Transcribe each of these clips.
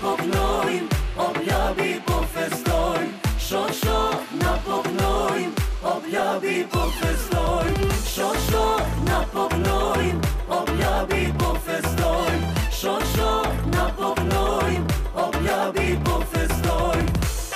po gnojm, o bjabi po festojm. Shoh, shoh, na po gnojm, o bjabi po festojm. Shoh, shoh, na po gnojm, o bjabi po festojm. Shoh, shoh, na po gnojm, o bjabi po festojm.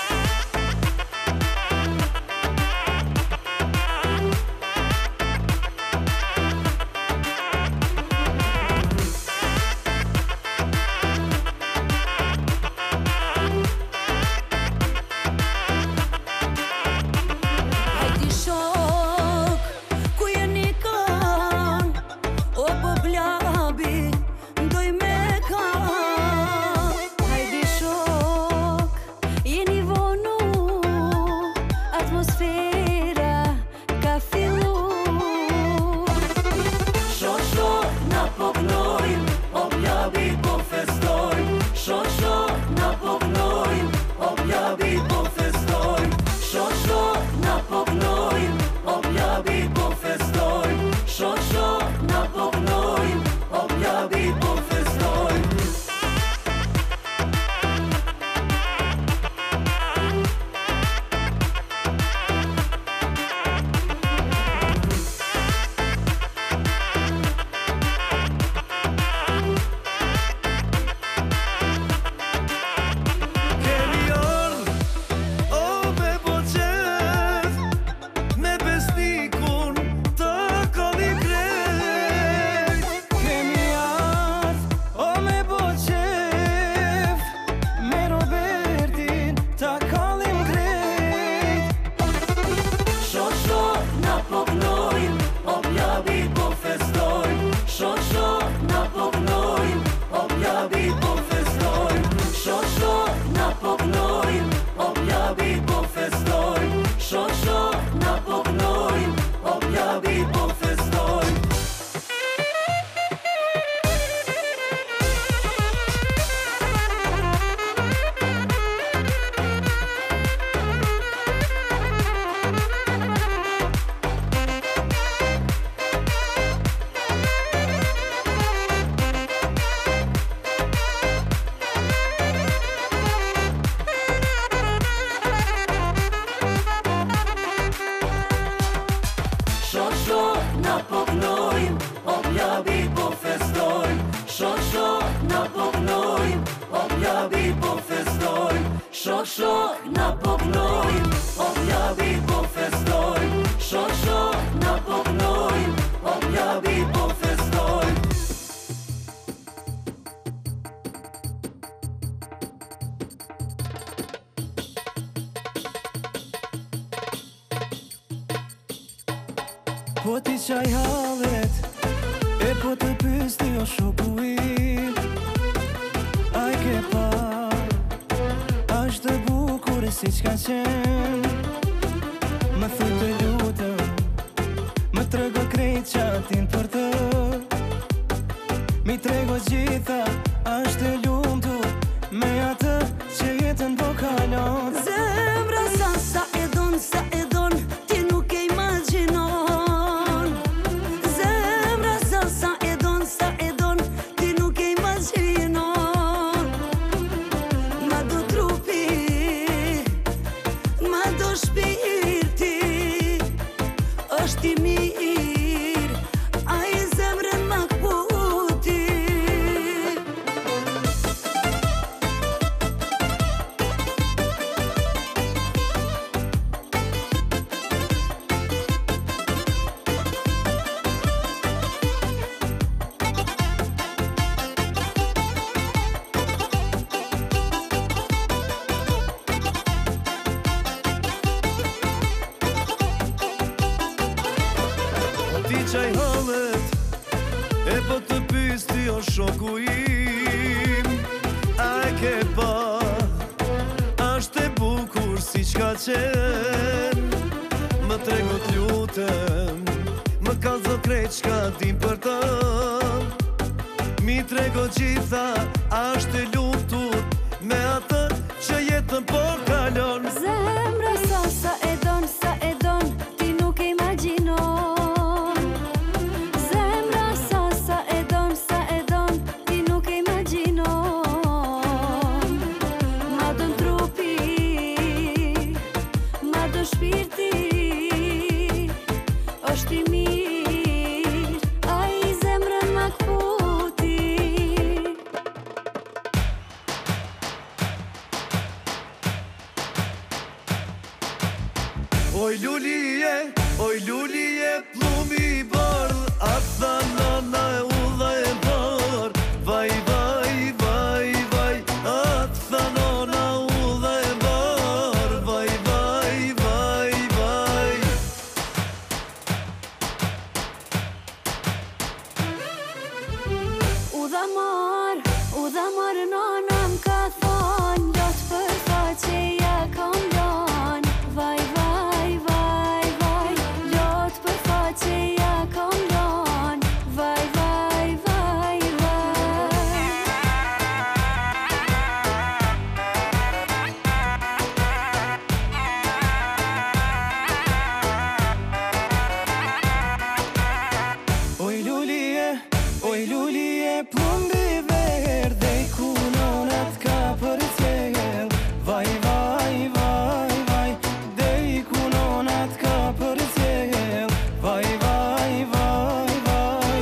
Shoh, shoh, na po gnojm, o bjabi po festojm. Shoh, shoh, na po gnojm, o bjabi po festojm. Po ti qaj hallet, e po të pyes ti o shoku im. Ai ke pa, ashtë bukur e si qka qen. Më thuj të lutëm, më trego krejt qatin për të. Mi trego gjitha, ashtë lumtur me atë që jetën po kalon. Zemra sa e don, ti nuk e imagjinon. Zemra sa e don, ti nuk e imagjinon. Ma do trupi, ma do shpirti, është i mirë, a i zemrën ma këputi. Ti qaj hallet, e po të pyes ti o shoku im. A e ke pa, ashtë e bukur si qka qen. Më trego t'lutem, më kallzo krejt qka dim për të. Mi trego gjitha, ashtë e lumtur me atë që jetën po kalon. Zemra sa e don, ti nuk e imagjinon. Zemra sa e don, ti nuk e imagjinon. të shpirti është i mirë, a i zemrën ma këputi. Oj lulije, plumi i bardh, atë tha nana e udha e bardh. Vaj, vaj, vaj, vaj, atë tha nana udha e bardh. Vaj, vaj, vaj, vaj. Udha mar nana m'ka thonë, lot për faqe ja kam lanë. Vaj, vaj, vaj, vaj, lot për faqe ja kam lanë. Vaj, vaj, vaj, vaj. Oj lulije, plumbi verde, ku nonat ka për cjell. Vaj, vaj, vaj, vaj, dej ku nonat ka për cjell. Vaj, vaj, vaj, vaj.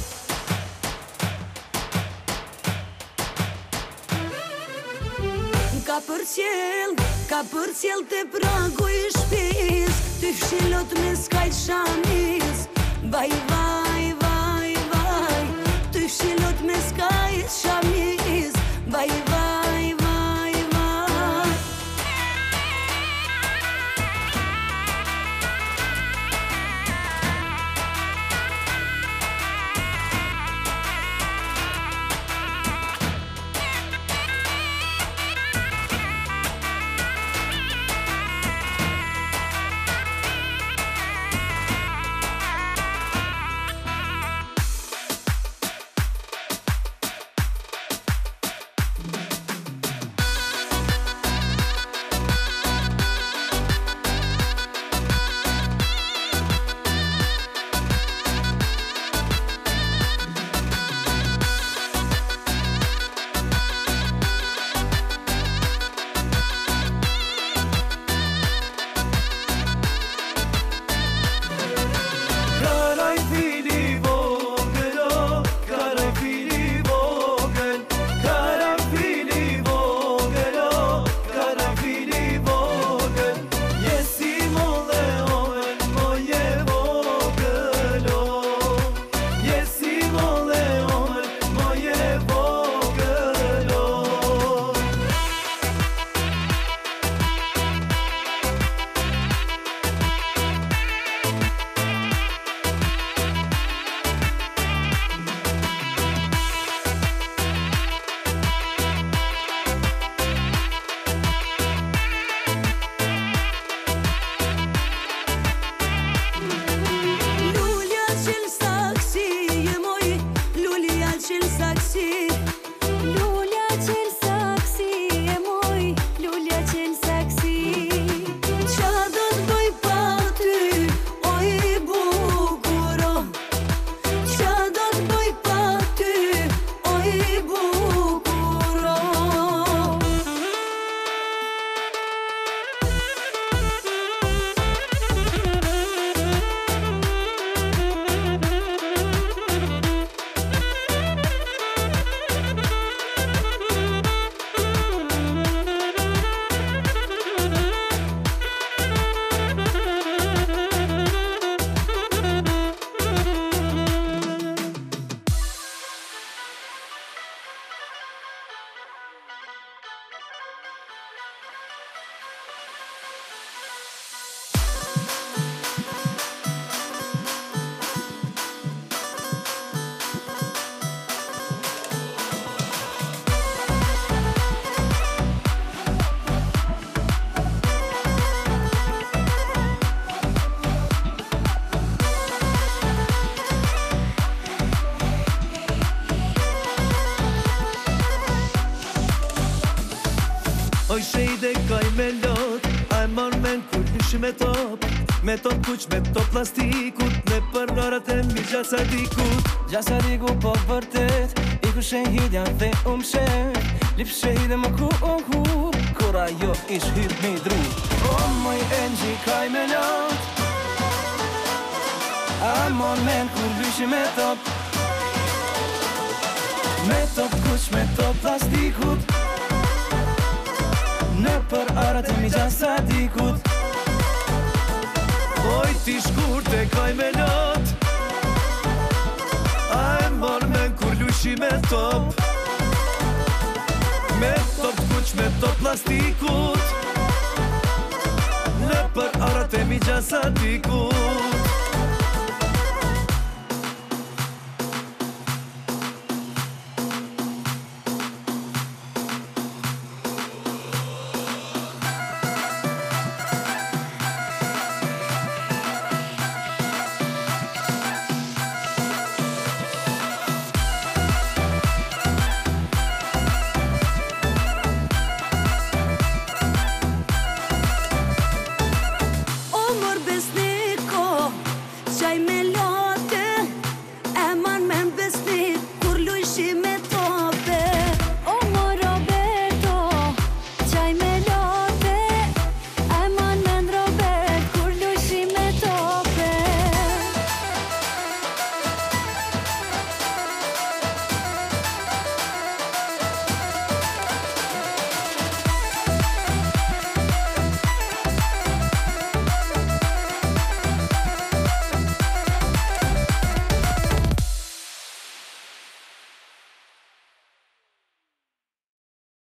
Ka për cjell të pragu i shpis, ty fshilot me skajt shamis. Vaj, vaj, vaj, vaj, ty fshilot me skajt shamis. Vaj, vaj, vaj, vaj. Oj shejde kaj me lot, a e man men kur lyshi me top. Me top kuq, me top plastikut, me përrarat e mi gjasadikut. Gjasadiku po vërtet, i ku shenjit janë dhe shet. Lip shejde më ku Kur ajo ish hyp me i dru O moj engji kaj me lot A mon men kur lyshi me top Me top kuq, me top plastikut Në për arat e mi gjasa dikut Oj ti shkurt e kaj me lot A e mon men kur lyshi me top Me top kuq, me top plastikut Në për arat e mi gjasa dikut